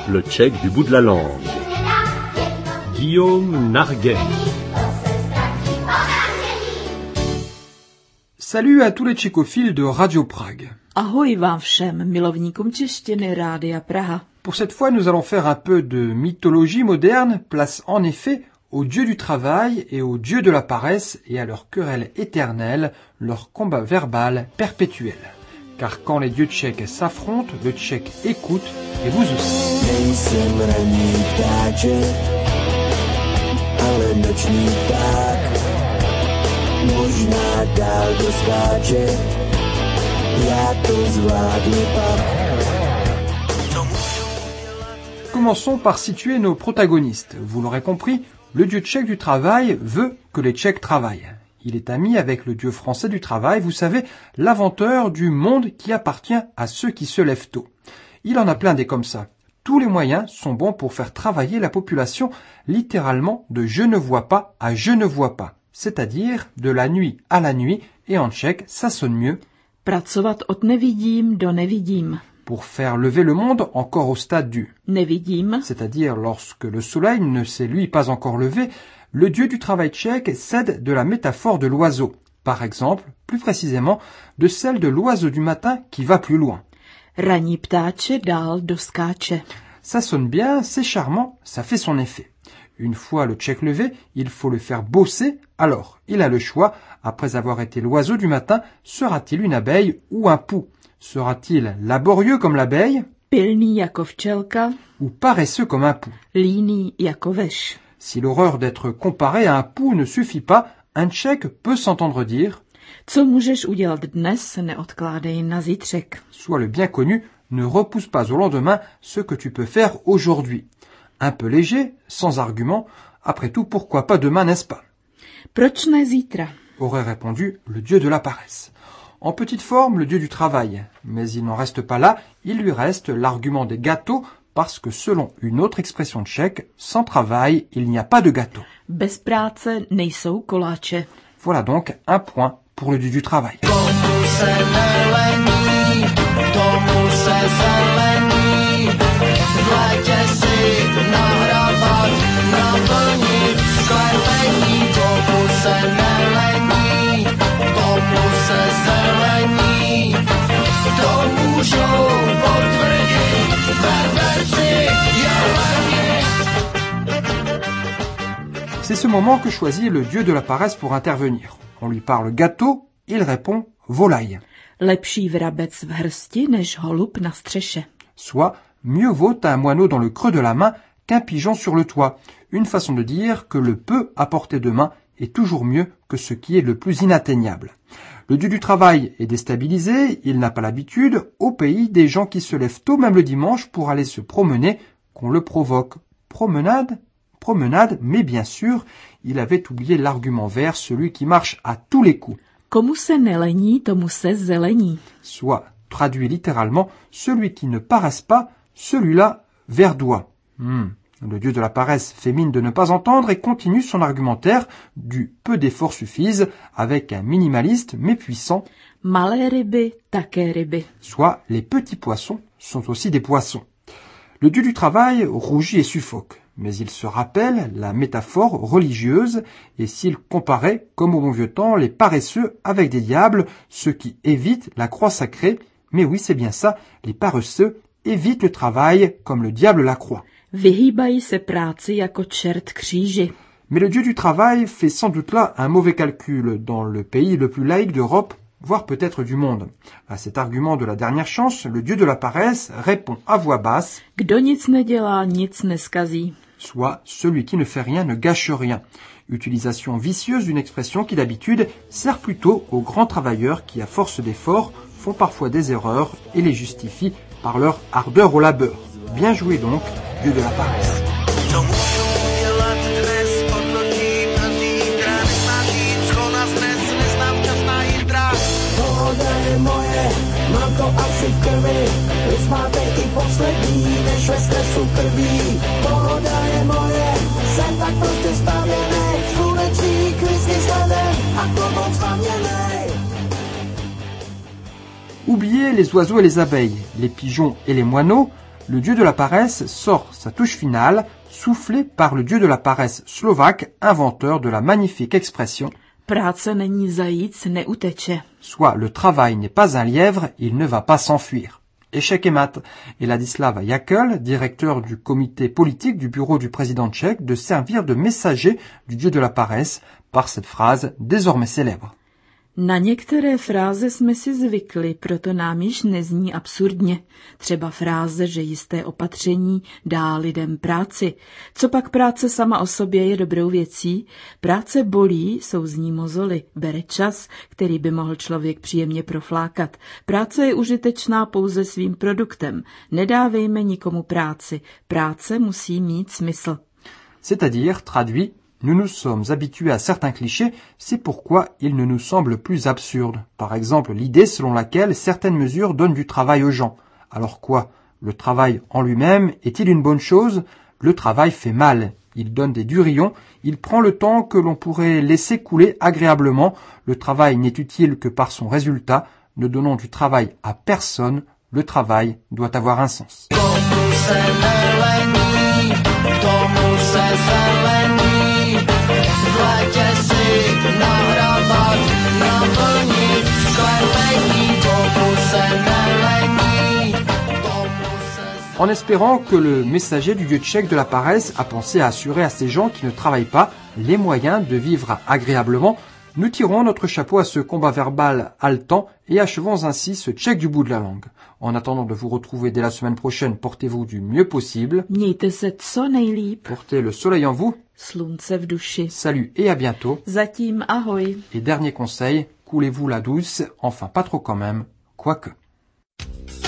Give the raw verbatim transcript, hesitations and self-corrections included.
le tchèque du bout de la langue. Guillaume Narguet. Salut à tous les tchécophiles de Radio Prague. Ahoj vám všem, milovníkům češtiny Rádia Praha. Pour cette fois, nous allons faire un peu de mythologie moderne, place en effet aux dieux du travail et aux dieux de la paresse et à leur querelle éternelle, leur combat verbal perpétuel. Car quand les dieux tchèques s'affrontent, le tchèque écoute et vous aussi. Commençons par situer nos protagonistes. Vous l'aurez compris, le dieu tchèque du travail veut que les Tchèques travaillent. Il est ami avec le dieu français du travail, vous savez, l'inventeur du monde qui appartient à ceux qui se lèvent tôt. Il en a plein des comme ça. Tous les moyens sont bons pour faire travailler la population, littéralement de je ne vois pas à je ne vois pas, c'est-à-dire de la nuit à la nuit, et en tchèque, ça sonne mieux. Pracovat od nevidím do nevidím. Pour faire lever le monde encore au stade du nevidím, c'est-à-dire lorsque le soleil ne s'est lui pas encore levé, le dieu du travail tchèque cède de la métaphore de l'oiseau, par exemple, plus précisément, de celle de l'oiseau du matin qui va plus loin. Ranní ptáče dál doskáče. Ça sonne bien, c'est charmant, ça fait son effet. Une fois le tchèque levé, il faut le faire bosser, alors il a le choix, après avoir été l'oiseau du matin, sera-t-il une abeille ou un pou? Sera-t-il laborieux comme l'abeille? Pilný jako včelka. Ou paresseux comme un pou? Líný jako veš. Si l'horreur d'être comparé à un pou ne suffit pas, un tchèque peut s'entendre dire Co můžeš udělat dnes, neodkládej na zítřek. Soit le bien connu, ne repousse pas au lendemain ce que tu peux faire aujourd'hui. Un peu léger, sans argument, après tout, pourquoi pas demain, n'est-ce pas? Proč ne zítra? Aurait répondu le dieu de la paresse. En petite forme, le dieu du travail. Mais il n'en reste pas là, il lui reste l'argument des gâteaux, parce que selon une autre expression tchèque, sans travail, il n'y a pas de gâteau. Bez práce nejsou koláče. Voilà donc un point pour le dieu du travail. C'est ce moment que choisit le dieu de la paresse pour intervenir. On lui parle gâteau, il répond volaille. Lepší vrabec v hrsti než holub na střeše. Soit, mieux vaut un moineau dans le creux de la main qu'un pigeon sur le toit. Une façon de dire que le peu à portée de main est toujours mieux que ce qui est le plus inatteignable. Le dieu du travail est déstabilisé, il n'a pas l'habitude, au pays des gens qui se lèvent tôt même le dimanche pour aller se promener, qu'on le provoque. Promenade Promenade, mais bien sûr, il avait oublié l'argument vert, celui qui marche à tous les coups. Komu se nelení, tomu se zelení. Soit, traduit littéralement, celui qui ne paraisse pas, celui-là verdoie. Hmm. Le dieu de la paresse fait mine de ne pas entendre et continue son argumentaire du peu d'efforts suffisent avec un minimaliste mais puissant. Malé ryby, také ryby. Soit, les petits poissons sont aussi des poissons. Le dieu du travail rougit et suffoque. Mais il se rappelle la métaphore religieuse, et s'il comparait, comme au bon vieux temps, les paresseux avec des diables, ceux qui évitent la croix sacrée, mais oui, c'est bien ça, les paresseux évitent le travail comme le diable la croix. Vyhýbají se práci jako čert kříži. Mais le dieu du travail fait sans doute là un mauvais calcul dans le pays le plus laïque d'Europe, voire peut-être du monde. À cet argument de la dernière chance, le dieu de la paresse répond à voix basse « Kdo nic nedělá, nic neskazí », soit « celui qui ne fait rien ne gâche rien ». Utilisation vicieuse d'une expression qui d'habitude sert plutôt aux grands travailleurs qui, à force d'efforts, font parfois des erreurs et les justifient par leur ardeur au labeur. Bien joué donc, dieu de la paresse. Oubliez les oiseaux et les abeilles, les pigeons et les moineaux, le dieu de la paresse sort sa touche finale, soufflée par le dieu de la paresse slovaque, inventeur de la magnifique expression Práce není zajíc, neuteče. soit le travail n'est pas un lièvre, il ne va pas s'enfuir. Échec et mat. Et Ladislav Jakel, directeur du comité politique du bureau du président tchèque, de servir de messager du dieu de la paresse par cette phrase désormais célèbre. Na některé fráze jsme si zvykli, proto nám již nezní absurdně. Třeba fráze, že jisté opatření dá lidem práci. Co pak práce sama o sobě je dobrou věcí? Práce bolí, jsou z ní mozoly, bere čas, který by mohl člověk příjemně proflákat. Práce je užitečná pouze svým produktem. Nedávejme nikomu práci. Práce musí mít smysl. C'est-à-dire, traduit, nous nous sommes habitués à certains clichés, c'est pourquoi ils ne nous semblent plus absurdes. Par exemple, l'idée selon laquelle certaines mesures donnent du travail aux gens. Alors quoi? Le travail en lui-même est-il une bonne chose? Le travail fait mal. Il donne des durillons, il prend le temps que l'on pourrait laisser couler agréablement. Le travail n'est utile que par son résultat. Ne donnons du travail à personne. Le travail doit avoir un sens. En espérant que le messager du dieu tchèque de la paresse a pensé à assurer à ces gens qui ne travaillent pas les moyens de vivre agréablement, nous tirons notre chapeau à ce combat verbal haletant et achevons ainsi ce tchèque du bout de la langue. En attendant de vous retrouver dès la semaine prochaine, portez-vous du mieux possible. Mějte se co nejlíp. Portez le soleil en vous. Slunce v duši. Salut et à bientôt. Zatím ahoj. Et dernier conseil, coulez-vous la douce, enfin pas trop quand même, quoique.